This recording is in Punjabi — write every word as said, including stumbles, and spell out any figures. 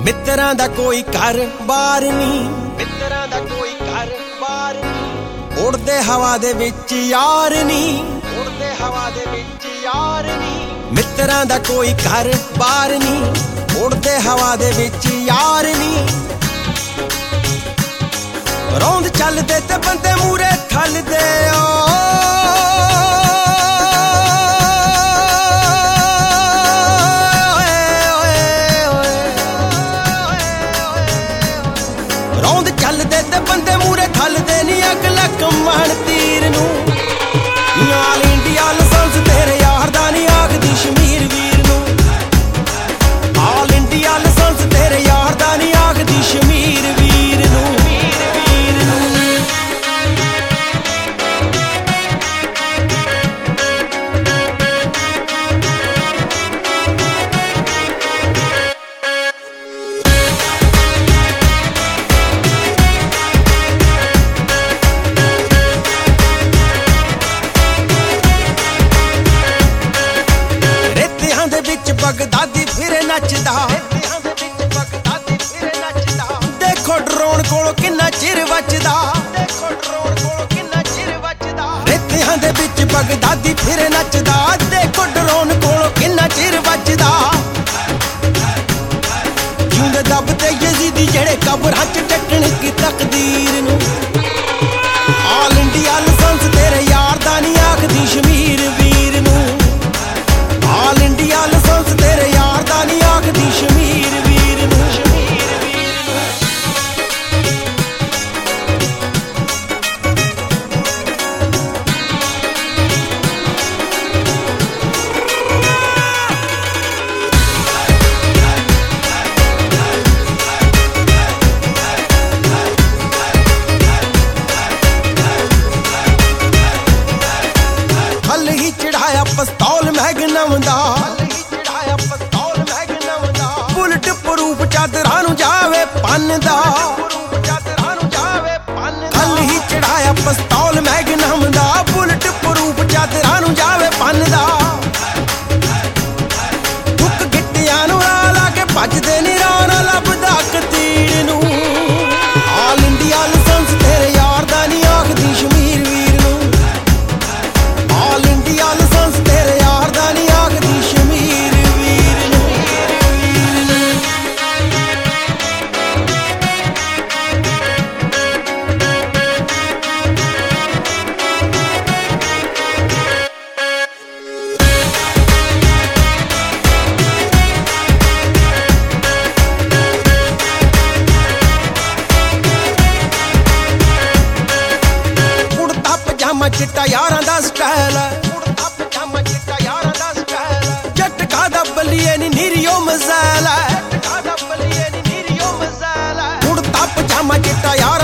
ਮਿੱਤਰਾਂ ਦਾ ਕੋਈ ਘਰ ਬਾਰ ਨਹੀਂ, ਮਿੱਤਰਾਂ ਦਾ ਕੋਈ ਘਰ ਬਾਰ ਨਹੀਂ। ਉੜਦੇ ਹਵਾ ਦੇ ਵਿੱਚ ਯਾਰ ਨਹੀਂ, ਉੜਦੇ ਹਵਾ ਦੇ ਵਿੱਚ ਯਾਰ ਨਹੀਂ। ਮਿੱਤਰਾਂ ਦਾ ਕੋਈ ਘਰ ਬਾਰ ਨਹੀਂ, ਉੜਦੇ ਹਵਾ ਦੇ ਵਿੱਚ ਯਾਰ ਨਹੀਂ। ਰੌਂਦ ਚੱਲਦੇ ਤੇ ਬੰਦੇ ਮੂਰੇ ਥੱਲਦੇ ਓ, ਰੌਂਦ ਚੱਲਦੇ ਤੇ ਬੰਦੇ ਮੂਰੇ ਥੱਲਦੇ ਨੀ ਅਗਲਾ ਕਮਾਣ ਤੀਰ ਨੂੰ। ਆਲ ਇੰਡੀਆ ਲਾਇਸੈਂਸ ਤੇਰੇ ਯਾਰ ਦਾ ਨੀ ਆਖਦੀ ਸ਼ਮੀਰ ਵੀਰ ਨੂੰ। ਆਲ ਇੰਡੀਆ ਲਾਇਸੈਂਸ ਤੇਰੇ ਯਾਰ ਦਾ ਨੀ ਆਖਦੀ ਸ਼ਮੀਰ ਵੀਰ ਨੂੰ। ਬਗਦਾਦੀ ਫਿਰੇ ਨੱਚਦਾ, ਦੇਖੋ ਡਰੋਨ ਕੋਲੋਂ ਕਿੰਨਾ ਚਿਰ ਵੱਜਦਾ, ਦੇਖੋ ਡਰੋਨ ਕੋਲੋਂ ਕਿੰਨਾ ਚਿਰ ਵੱਜਦਾ। ਰੇਤਿਆਂ ਦੇ ਵਿੱਚ ਬਗਦਾਦੀ ਫਿਰੇ ਨੱਚਦਾ, ਦੇਖੋ ਡਰੋਨ ਕੋਲੋਂ ਕਿੰਨਾ ਚਿਰ ਵੱਜਦਾ। ਜਿਉਂਦੇ ਦੱਬ ਤੇ ਯਜ਼ੀਦੀ ਜਿਹੜੇ ਕਬਰਾਂ ਚ ਟੱਕਣ ਕੀ ਤਕਦੀਰ ਨੂੰ। ਆਲ ਇੰਡੀਆ ਲਾਇਸੈਂਸ ਤੇਰੇ ਯਾਰ ਦਾ ਨੀ ਆਖਦੀ ਸ਼ਮੀਰ ਵੀਰ ਨੂੰ। ਆਲ ਇੰਡੀਆ ਲਾਇਸੈਂਸ ਤੇਰੇ ਯਾਰ ਦਾ ਨੀ ਆਖਦੀ ਸ਼ਮੀਰ ਵੀਰ ਨੂੰ। ਹਲ ਹੀ ਚੜਾਇਆ ਪਿਸਤੌਲ ਮੈਗਨਮ ਦਾ, ਬੁਲਟ ਪ੍ਰੂਫ ਚਾਦਰਾਂ ਨੂੰ ਜਾਵੇ ਪੰਨ ਦਾ। ਹਲ ਹੀ ਚੜਾਇਆ ਪਿਸਤੌਲ ਮੈਗਨਮ ਦਾ, ਬੁਲਟ ਪ੍ਰੂਫ ਚਾਦਰਾਂ ਨੂੰ ਜਾਵੇ ਪੰਨ ਦਾ। ਠੁੱਕ ਗਿੱਟਿਆਂ ਨੂੰ ਲਾ ਲਾ ਕੇ ਭੱਜਦੇ ਨੀ ਰਾਹ ਲੱਭਦਾ ਕਤੀੜ ਨੂੰ। ਆਲ ਇੰਡੀਆ ਲਾਇਸੈਂਸ ਤੇਰੇ ਯਾਰ ਦਾ ਨੀ ਆਖਦੀ ਸ਼ਮੀਰ ਵੀਰ ਨੂੰ। ਆਲ ਇੰਡੀਆ ਲਾਇਸੈਂਸ ਤੇਰੇ ਯਾਰ ਦਾ ਨੀ ਆਖਦੀ ਸ਼ਮੀਰ ਵੀਰ ਨੂੰ। ਕੁੜਤਾ ਪਜਾਮਾ ਚਿੱਟਾ ਯਾਰਾਂ ਦਾ ਸਟਾਈਲ ਹੈ, ਕੁੜਤਾ ਪਜਾਮਾ ਚਿੱਟਾ ਯਾਰਾਂ ਦਾ ਸਟਾਈਲ ਹੈ। ਝਟਕਾ ਦਾ ਬੱਲੀਏ ਨੀ ਨੀਰੀਓ ਮਜ਼ਾਲ ਹੈ, ਝਟਕਾ ਦਾ ਬੱਲੀਏ ਨੀ ਨੀਰੀਓ ਮਜ਼ਾਲ ਹੈ। ਕੁੜਤਾ ਪਜਾਮਾ ਚਿੱਟਾ ਯਾਰ